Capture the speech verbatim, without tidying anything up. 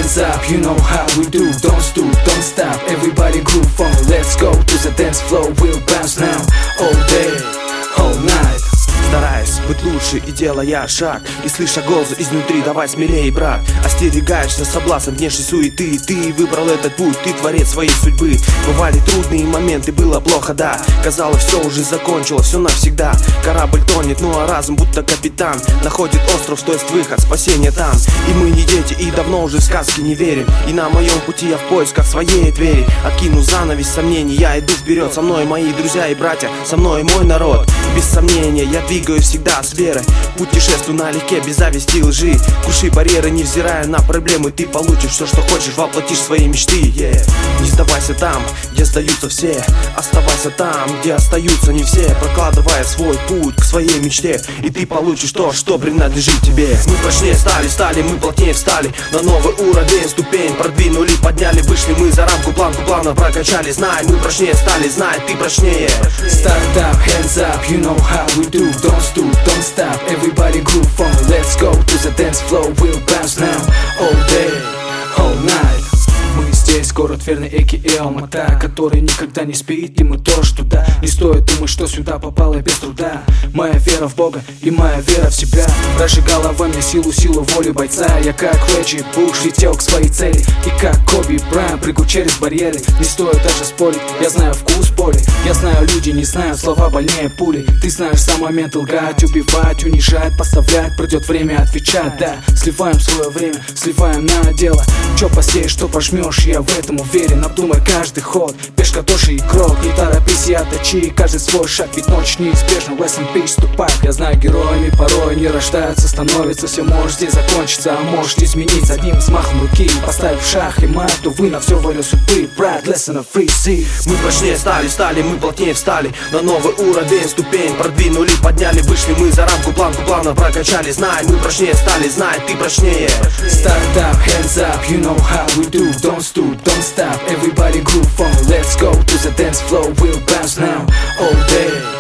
hands up, you know how we do. Don't stoop, don't stop, everybody groove on. Let's go to the dance floor, we'll bounce now. All day, all night. Стараясь быть лучше и делая шаг, и слыша голос изнутри, давай смелее, брат. Остерегаешься соблазна внешней суеты. Ты выбрал этот путь, ты творец своей судьбы. Бывали трудные моменты, было плохо, да. Казалось, все уже закончилось, все навсегда. Корабль тонет, ну а разум будто капитан находит остров, то есть выход, спасение там. И мы не дети, и давно уже в сказки не верим. И на моем пути я в поисках своей двери. Откину занавес сомнений, я иду вперед. Со мной мои друзья и братья, со мной мой народ. Без сомнения, я двигаюсь всегда с верой. Путешествую налегке, без зависти и лжи. Круши барьеры, невзирая на проблемы. Ты получишь все, что хочешь, воплотишь свои мечты, yeah. Не сдавайся там, где сдаются все. Оставайся там, где остаются не все. Прокладывая свой путь к своей мечте, и ты получишь то, что принадлежит тебе. Мы прочнее стали, стали, мы плотнее встали. На новый уровень, ступень продвинули, подняли. Вышли мы за рамку, планку плавно прокачали. Знай, мы прочнее стали, знай, ты прочнее. Start up, hands up, you know how we do. Don't stoop, don't stop, everybody groove on. Let's go to the dance floor, we'll bounce now. All day, all night. Мы здесь, город верный Эки и Алмата, который никогда не спит, и мы тоже туда. Не стоит думать, что сюда попало без труда. Моя вера в Бога и моя вера в себя прожигала во мне силу, силу воли бойца. Я как Реджи Буш летел к своей цели, и как Коби Брайант прыгу через барьеры. Не стоит даже спорить, я знаю вкус боли. Я знаю, люди не знают, слова больнее пули. Ты знаешь сам момент лгать, убивать, унижать, поставлять. Придет время отвечать, да. Сливаем свое время, сливаем на дело. Чё посеешь, что пожмешь, я в этом уверен. Обдумай каждый ход, пешка, дождь и крок. Не торопись и отточи каждый свой шаг, ведь ночь неизбежна. Rest in peace, Tupac. Я знаю, героями порой не рождаются, становятся. Все может здесь закончиться, а может измениться одним взмахом руки. Поставив шах и мат, то вы на все волю судьбы. Брат, lesson of free sea. Мы прочнее стали, стали, мы плотнее встали. На новый уровень, ступень продвинули, подняли. Вышли мы за рамку, планку плавно прокачали. Знай, мы прочнее стали, знай, ты прочнее. Start up, hands up, you know how we do. Don't stoop, don't stop, everybody groove on. Let's go to the dance floor, we'll bounce now. All day.